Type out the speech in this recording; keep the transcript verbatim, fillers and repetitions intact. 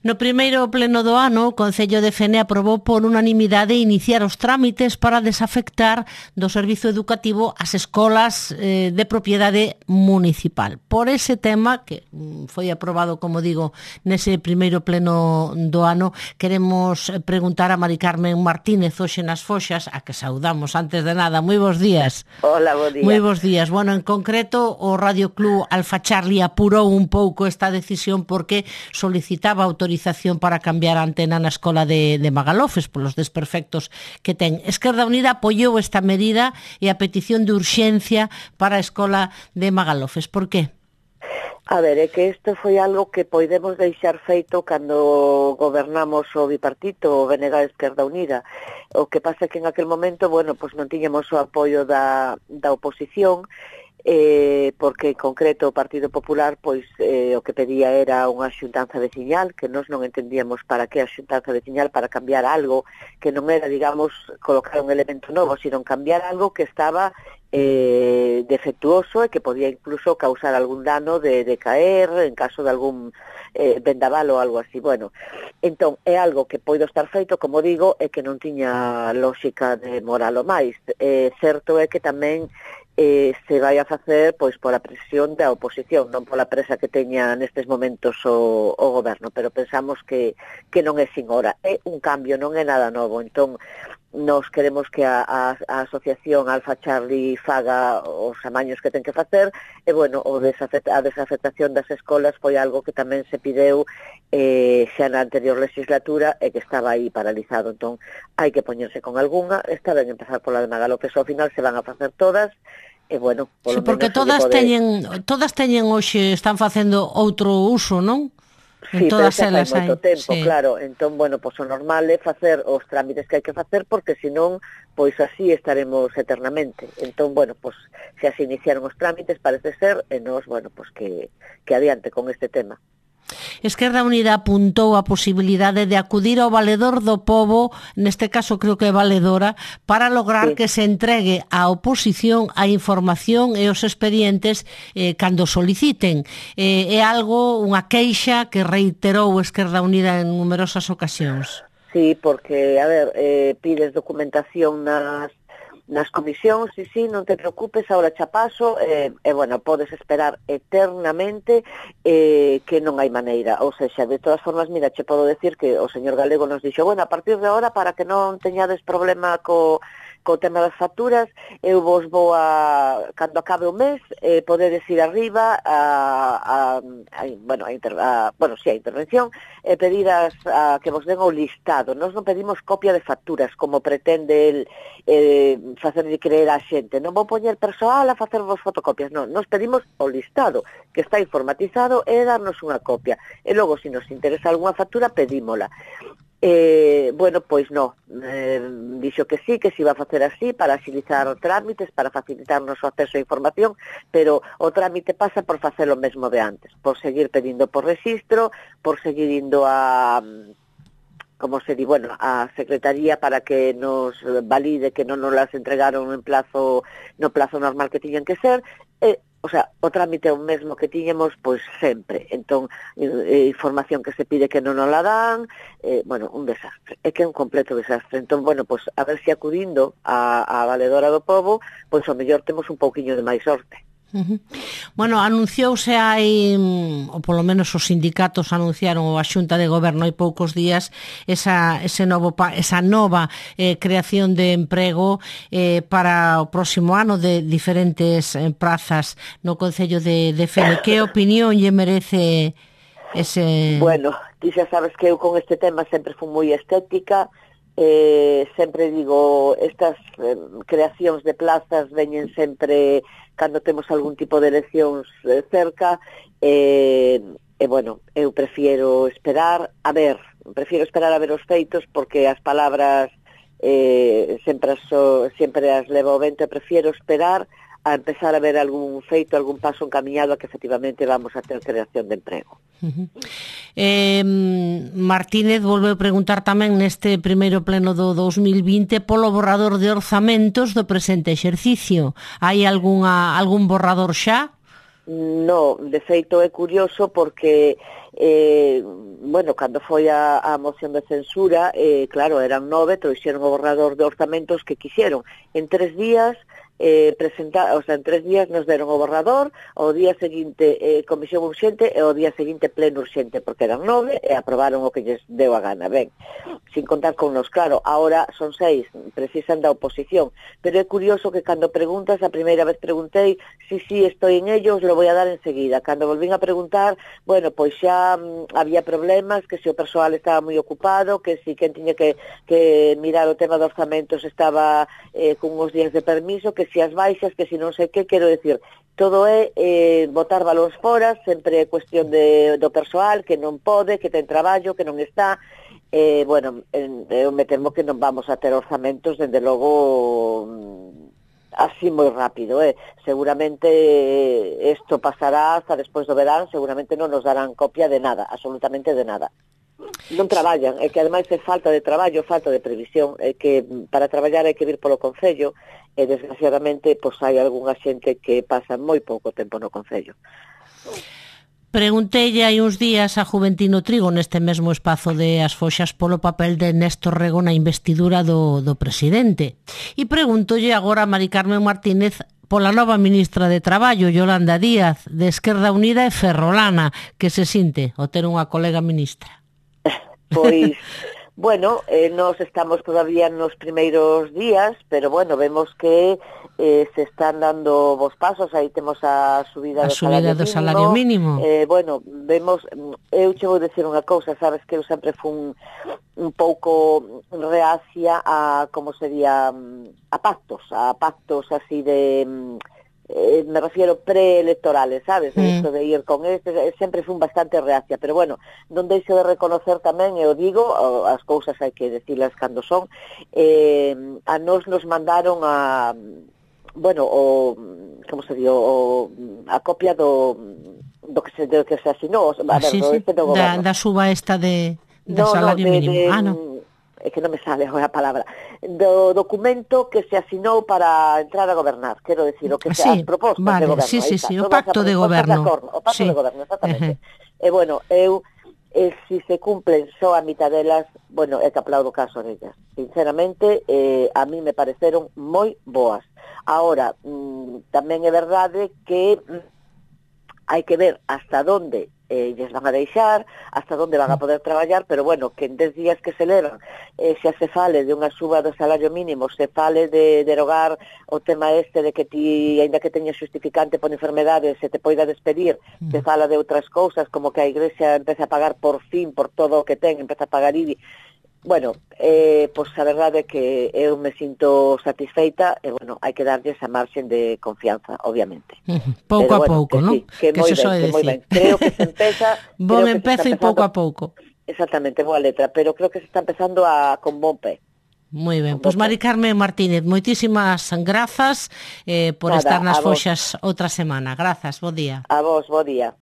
No primeiro pleno do ano, o Concello de Fene aprobou por unanimidade iniciar os trámites para desafectar do servizo educativo as escolas eh, de propiedade municipal. Por ese tema, que foi aprobado, como digo, nese primeiro pleno do ano, queremos preguntar a Mari Carmen Martínez, hoxe nas Foxas, a que saudamos antes de nada. Moi bons días. Hola, bo día. Moi bons días. Bueno, en concreto, o Radio Club Alfa Charlie apurou un pouco esta decisión porque solicitaba autorización para cambiar a antena na escola de, de Magalofes polos desperfectos que ten. Esquerda Unida apoiou esta medida e a petición de urxencia para a escola de Magalofes. Por qué? A ver, é que isto foi algo que podemos deixar feito cando gobernamos o bipartito, o B N G Esquerda Unida. O que pasa é que en aquel momento, bueno, pues non tiñamos o apoio da, da oposición, eh, porque en concreto o Partido Popular pois eh, o que pedía era unha xuntanza veciñal, que nós non entendíamos para que a xuntanza veciñal, para cambiar algo que non era, digamos, colocar un elemento novo, sino cambiar algo que estaba eh, defectuoso e que podía incluso causar algún dano de, de caer en caso de algún eh, vendaval ou algo así. Bueno, entón é algo que poido estar feito, como digo, e que non tiña lógica de moral o máis. Eh, certo é que tamén eh, se vai a facer pois pola presión da oposición, non pola presa que teña nestes momentos o, o goberno, pero pensamos que, que non é sin hora, é un cambio, non é nada novo. Entón nos queremos que a, a, a asociación Alfa Charlie faga os amaños que ten que facer, e bueno, o desafet, a desafectación das escolas foi algo que tamén se pideu eh, xa na anterior legislatura e que estaba aí paralizado. Entón hai que poñerse con algunha, está ben empezar pola de Magalofes, ao final se van a facer todas. E bueno, polo sí, porque todas pode... teñen todas teñen hoxe, están facendo outro uso, non? Sí, pero xa fai moito tempo, sí. Claro. Entón, bueno, pois o normal é facer os trámites que hai que facer, porque senón, pois así estaremos eternamente. Entón, bueno, pois xa se iniciaron os trámites, parece ser, e nós, bueno, pois que, que adiante con este tema. Esquerda Unida apuntou a posibilidade de acudir ao valedor do pobo, neste caso creo que é valedora, para lograr sí. que se entregue á oposición a información e os expedientes eh, cando soliciten. Eh, é algo, unha queixa que reiterou Esquerda Unida en numerosas ocasións. Sí, porque, a ver, eh, pides documentación nas nas comisións, sí, sí, non te preocupes, ahora xa paso, e, eh, eh, bueno, podes esperar eternamente eh, que non hai maneira. Ou seja, de todas formas, mira, che podo decir que o señor Galego nos dixo, bueno, a partir de ahora, para que non teñades problema co co tema das facturas, eu vos vou a, cando acabe o mes, eh, podedes ir arriba a, a, a bueno, a, inter, a, bueno, sí, a intervención, e eh, pedir as, a, que vos den o listado. Nós non pedimos copia de facturas, como pretende el eh, facerlle creer a xente. Non vou poñer persoal a facervos fotocopias, non, nos pedimos o listado, que está informatizado, e darnos unha copia. E logo, se nos interesa algunha factura, pedímola. Eh, bueno, pois non, eh, dixo que sí, que se iba a facer así para agilizar trámites, para facilitarnos o acceso a información, pero o trámite pasa por facer o mesmo de antes, por seguir pedindo por registro, por seguir indo a, como se di, bueno, a Secretaría para que nos valide que non nos las entregaron en plazo, no plazo normal que tiñan que ser, e o sea, o trámite é o mesmo que tiñemos, pois sempre. Entón, eh, información que se pide que non nos la dan, eh, bueno, un desastre. É que é un completo desastre. Entón, bueno, pois a ver se acudindo a, a valedora do pobo, pois ao mellor temos un pouquiño de máis sorte. Uh-huh. Bueno, anunciouse hai, ou polo menos os sindicatos anunciaron, ou a Xunta de Goberno hai poucos días, esa, ese novo, esa nova eh, creación de emprego eh, para o próximo ano de diferentes eh, prazas no Concello de, de Fene. Que opinión lle merece ese... Bueno, ti xa sabes que eu con este tema sempre fui moi estética. Eh, sempre digo, estas eh, creacións de plazas veñen sempre cando temos algún tipo de eleccións eh, cerca, e eh, eh, bueno, eu prefiero esperar a ver, prefiero esperar a ver os feitos, porque as palabras eh, sempre, as, so, sempre as leva o vento, e prefiero esperar a empezar a ver algún feito, algún paso encaminhado a que efectivamente vamos a ter creación de emprego. Uh-huh. eh, Martínez volveu preguntar tamén neste primeiro pleno do dos mil vinte polo borrador de orzamentos do presente exercicio. Hai algunha, algún borrador xa? No, de feito é curioso porque, eh, bueno, cando foi a, a moción de censura, eh, claro, eran nove, trouxeron o borrador de orzamentos que quixeron. En tres días, eh, presentar, o sea, en tres días nos deron o borrador, o día seguinte eh, comisión urxente e o día seguinte pleno urxente, porque eran nove e aprobaron o que lles deu a gana, ben, sin contar con nos, claro, ahora son seis, precisan da oposición, pero é curioso que cando preguntas, a primeira vez preguntei, si, si, estoy en ellos, lo voy a dar enseguida, cando volvín a preguntar, bueno, pois xa mm, había problemas, que se o persoal estaba moi ocupado, que si quen tiña que, que mirar o tema de orzamentos estaba eh, con uns días de permiso, que si as baixas, que si non sei que, quero decir, todo é eh, botar balóns fora, sempre é cuestión de, do persoal, que non pode, que ten traballo, que non está, eh, bueno, eu me temo que non vamos a ter orzamentos, dende logo, así moi rápido, eh. seguramente isto pasará hasta despois do verán, seguramente non nos darán copia de nada, absolutamente de nada. Non traballan, é que ademais é falta de traballo, falta de previsión, é que para traballar hai que vir polo Concello e desgraciadamente pois hai algunha xente que pasa moi pouco tempo no Concello. Pregunteille hai uns días a Juventino Trigo neste mesmo espazo de As Foxas polo papel de Néstor Rego na investidura do, do presidente. E preguntolle agora a Mari Carmen Martínez pola nova ministra de Traballo, Yolanda Díaz, de Esquerda Unida e Ferrolana, que se sinte o ter unha colega ministra. Pois, bueno, eh, nós estamos todavía nos primeiros días, pero bueno, vemos que eh, se están dando vos pasos, aí temos a subida, a do, subida salario do salario mínimo. Eh, bueno, vemos, eu che vou dicir unha cousa, sabes que eu sempre fun un pouco reacia a, como sería, a pactos, a pactos así de... Eh, me refiero preelectorales, sabes, mm. esto de ir con este, sempre fun bastante reacia, pero bueno, non deixo de reconocer tamén, eu digo, as cousas hai que decirlas cando son, eh, a nos nos mandaron a, bueno, o, como se dio, o, a copia do, do que se, do que se asinou, a ver, sí, do, sí. do goberno. Da, da suba esta de, de no, salario no, de, mínimo. De, ah, no. É que non me sale a palabra, do documento que se asinou para entrar a gobernar, quero decir, o que se, sí, as propostas vale, de goberno, sí, sí, está, sí, o pacto de goberno. De acordo, o pacto sí. de goberno, exactamente. Uh-huh. E bueno, eu, eh, si se cumplen só a mitad delas, bueno, é que aplaudo caso orellas. Sinceramente, eh, a mí me pareceron moi boas. Ahora, mm, tamén é verdade que mm, hai que ver hasta onde eh, lles van a deixar, hasta onde van a poder traballar, pero bueno, que en dez días que se levan, eh, xa se fale de unha suba do salario mínimo, se fale de derogar o tema este de que ti, ainda que teña justificante por enfermedades, se te poida despedir, mm. se fala de outras cousas, como que a Igrexa empeza a pagar por fin, por todo o que ten, empeza a pagar I B I. Bueno, eh, pois a verdade é que eu me sinto satisfeita e, bueno, hai que darlle esa marxen de confianza, obviamente. Uh-huh. Pouco Pero, a bueno, pouco, non? Sí, que, que moi ben, que moi ben. Creo que se empeza... bon empezo e pouco a pouco. Exactamente, boa letra, pero creo que se está empezando a con bon pé. Moi ben, pois pues, Mari Carmen Martínez, moitísimas grazas eh, por Nada, estar nas Foxas outra semana. Grazas, bo día. A vos, bo día.